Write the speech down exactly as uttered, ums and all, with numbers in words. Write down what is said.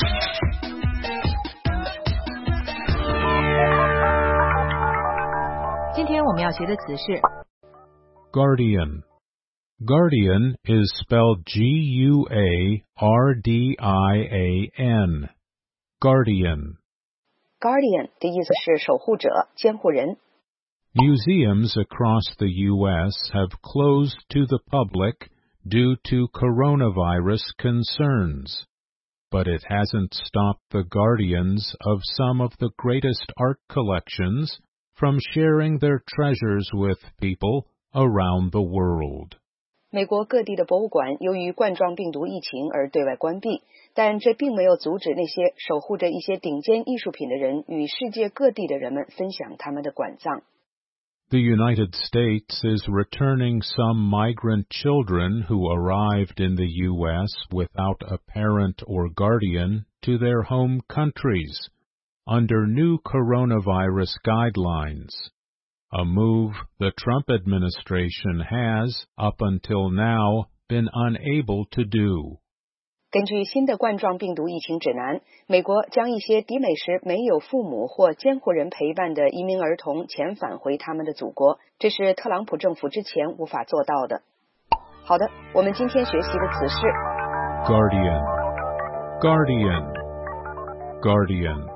今天我们要学的词是 Guardian. Guardian is spelled G U A R D I A N. Guardian. Guardian 的意思是守护者、监护人。 Museums across the U S have closed to the public due to coronavirus concerns. But it hasn't stopped the guardians of some of the greatest art collections from sharing their treasures with people around the world. 美国各地的博物馆由于冠状病毒疫情而对外关闭，但这并没有阻止那些守护着一些顶尖艺术品的人与世界各地的人们分享他们的馆藏。 The United States is returning some migrant children who arrived in the U S without a parent or guardian to their home countries under new coronavirus guidelines, a move the Trump administration has, up until now, been unable to do. 根据新的冠状病毒疫情指南，美国将一些抵美时没有父母或监护人陪伴的移民儿童遣返回他们的祖国，这是特朗普政府之前无法做到的。好的，我们今天学习的词是 Guardian. Guardian. Guardian.